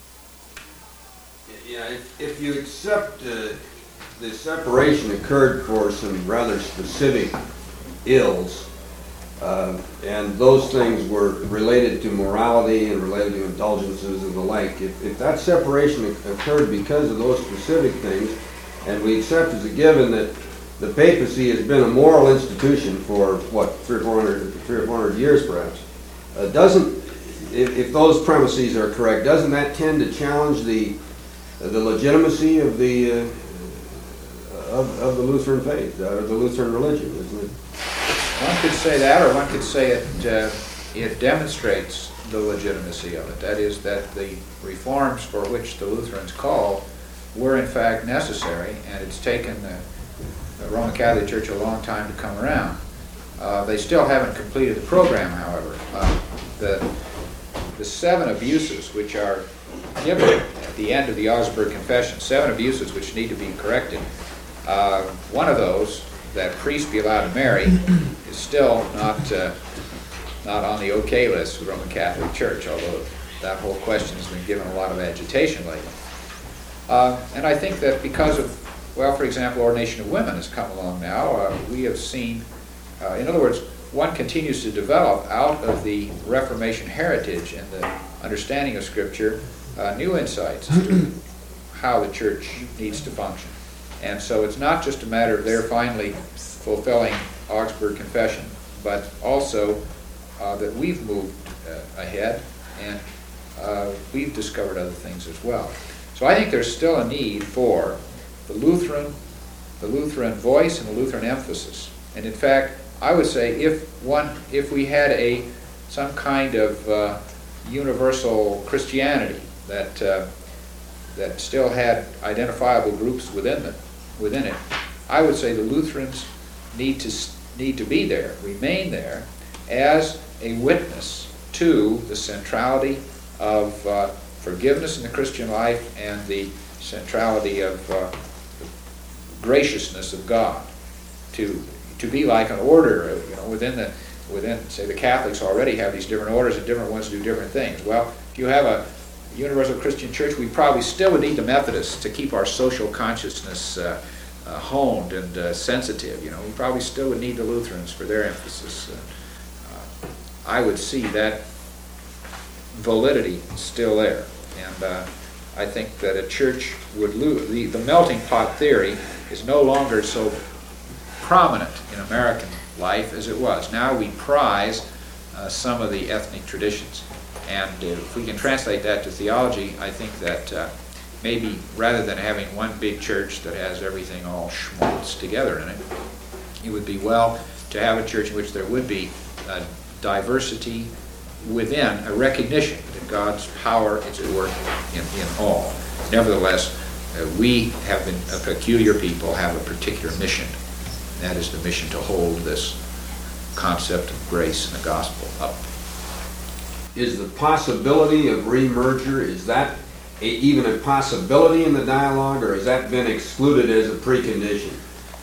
Speaker 10: Yeah, if you accept the separation occurred for some rather specific ills, and those things were related to morality and related to indulgences and the like, if that separation occurred because of those specific things, and we accept as a given that the papacy has been a moral institution for, what, 300 or 400 years perhaps, if those premises are correct, doesn't that tend to challenge the legitimacy of the Lutheran faith, or the Lutheran religion, isn't it?
Speaker 1: One could say that, or one could say it demonstrates the legitimacy of it. That is, that the reforms for which the Lutherans called were in fact necessary, and it's taken the Roman Catholic Church a long time to come around. They still haven't completed the program, however. The 7 abuses which are given at the end of the Augsburg Confession, 7 abuses which need to be corrected. One of those, that priests be allowed to marry, is still not on the okay list of the Roman Catholic Church, although that whole question has been given a lot of agitation lately. And I think that because of, well, for example, ordination of women has come along now, we have seen, in other words, one continues to develop out of the Reformation heritage and the understanding of Scripture new insights as to how the Church needs to function. And so it's not just a matter of their finally fulfilling Augsburg Confession, but also that we've moved ahead and we've discovered other things as well. So I think there's still a need for the Lutheran voice and the Lutheran emphasis. And in fact, I would say if we had some kind of universal Christianity that still had identifiable groups within it, I would say the Lutherans need to be there, remain there, as a witness to the centrality of forgiveness in the Christian life and the centrality of the graciousness of God. To be like an order, within say the Catholics already have these different orders and different ones do different things. Well, if you have a universal Christian church, we probably still would need the Methodists to keep our social consciousness honed and sensitive. We probably still would need the Lutherans for their emphasis. I would see that validity still there, and I think that a church would lose. The melting pot theory is no longer so prominent in American life as it was. Now we prize some of the ethnic traditions, and if we can translate that to theology, I think that maybe rather than having one big church that has everything all schmaltz together in it, it would be well to have a church in which there would be diversity within a recognition that God's power is at work in all. Nevertheless, we have been a peculiar people, have a particular mission. That is the mission to hold this concept of grace and the gospel up.
Speaker 10: Is the possibility of remerger, is that even a possibility in the dialogue, or has that been excluded as a precondition?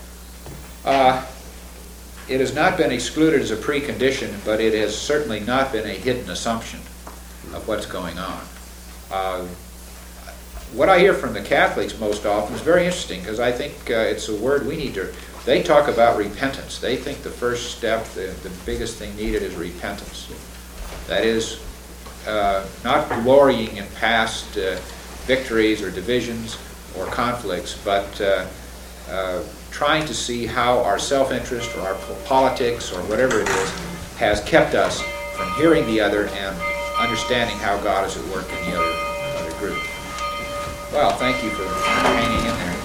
Speaker 1: It has not been excluded as a precondition, but it has certainly not been a hidden assumption of what's going on. What I hear from the Catholics most often is very interesting, because I think it's a word we need to... They talk about repentance. They think the first step, the biggest thing needed is repentance. That is, not glorying in past victories or divisions or conflicts, but trying to see how our self-interest or our politics or whatever it is has kept us from hearing the other and understanding how God is at work in the other group. Well, thank you for hanging in there.